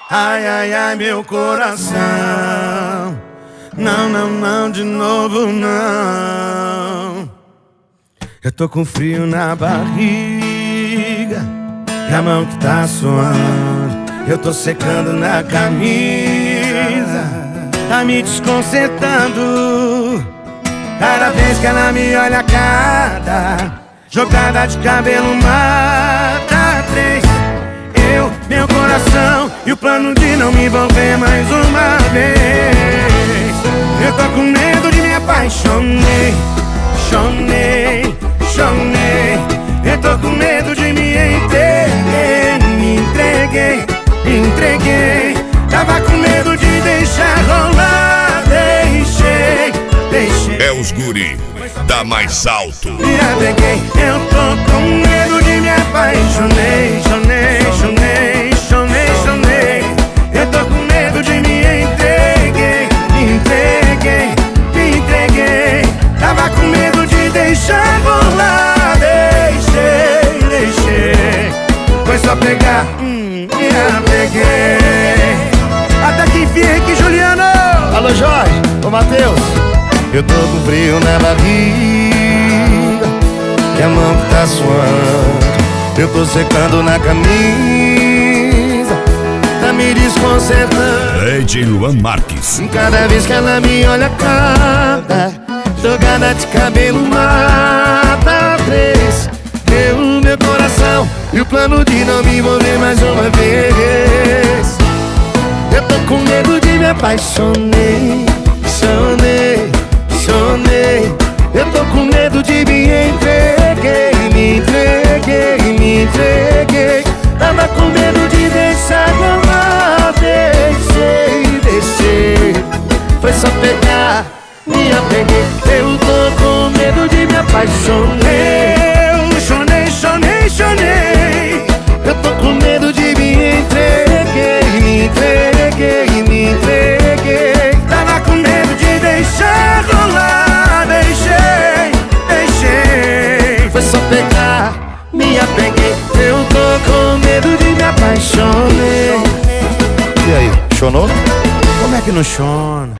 Ai, ai, ai, meu coração. Não, não, não, de novo não. Eu tô com frio na barriga e a mão que tá suando. Eu tô secando na camisa, tá me desconcertando. Cada vez que ela me olha, cada jogada de cabelo mata três. Eu, meu coração e o plano de não me envolver mais uma vez. Eu tô com medo de me apaixonei, chonei, chonei. Eu tô com medo de me entreguei, me entreguei, me entreguei. Tava com medo de deixar rolar, deixei, deixei. É os guri, dá mais alto. Me apeguei, eu tô com medo de me apaixonei, chonei, chonei, chonei, chonei. Eu tô com medo de me entreguei, me entreguei, me entreguei. Tava com medo de deixar rolar, deixei, deixei. Foi só pegar, me apeguei. Até que enfim, aqui, Juliano. Alô, Jorge, ô Matheus. Eu tô com frio na barriga e a mão que tá suando. Eu tô secando na camisa, tá me desconcertando. DJ Luan Marques. Cada vez que ela me olha, cada jogada de cabelo mata três. Meu coração e o plano de não me envolver mais uma vez. Eu tô com medo de me apaixonei, chonei, chonei. Eu tô com medo de me entreguei, me entreguei, me entreguei. Tava com medo de deixar rolar, deixei, deixei. Foi só pegar, me apeguei. Eu tô com medo de me apaixonei. Eu chonei, chonei, chonei. Eu tô com medo de me entreguei, me entreguei, me entreguei. Tava com medo de deixar rolar, deixei, deixei. Foi só pegar, me apeguei. Eu tô com medo de me apaixonei. E aí, chonou? Como é que não chona?